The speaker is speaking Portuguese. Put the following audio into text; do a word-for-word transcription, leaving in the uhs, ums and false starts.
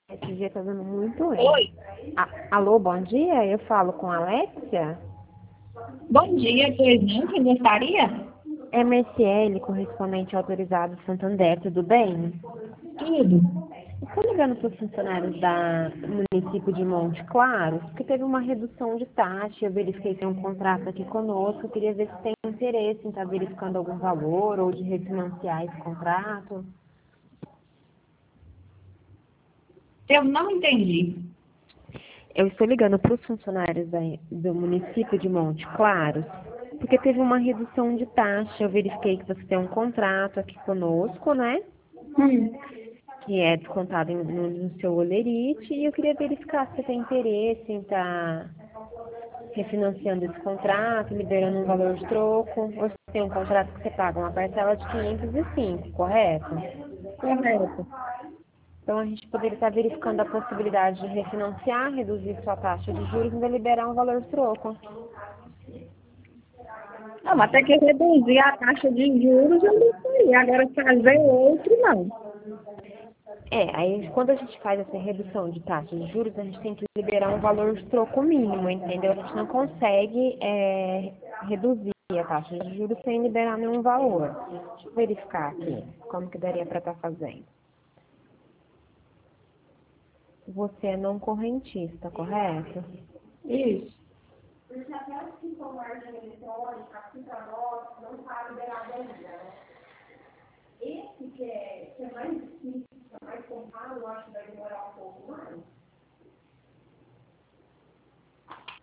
Esse dia tá dando muito erro. Oi, Ah, alô, bom dia? Eu falo com a Alexia. bom dia, pois não, quem gostaria? M S L, correspondente autorizado Santander, tudo bem? Tudo. Estou ligando para os funcionários da do município de Monte Claro, porque teve uma redução de taxa. Eu verifiquei que tem um contrato aqui conosco. Eu queria ver se tem interesse em estar verificando algum valor ou de refinanciar esse contrato. Eu não entendi. Eu estou ligando para os funcionários da- do município de Monte Claros, porque teve uma redução de taxa. Eu verifiquei que você tem um contrato aqui conosco, né? Hum. Que é descontado em- no, no seu olerite, e eu queria verificar se você tem interesse em estar refinanciando esse contrato, liberando um valor de troco, ou se tem um contrato que você paga uma parcela de quinhentos e cinco, correto? Correto. Então a gente poderia estar verificando a possibilidade de refinanciar, reduzir sua taxa de juros e ainda liberar um valor de troco. Não, até que reduzir a taxa de juros eu não sei. Agora fazer outro, não. É, aí quando a gente faz essa redução de taxa de juros, a gente tem que liberar um valor de troco mínimo, entendeu? A gente não consegue é, reduzir a taxa de juros sem liberar nenhum valor. Deixa eu verificar aqui como que daria para estar fazendo. Você é não correntista, correto? Isso.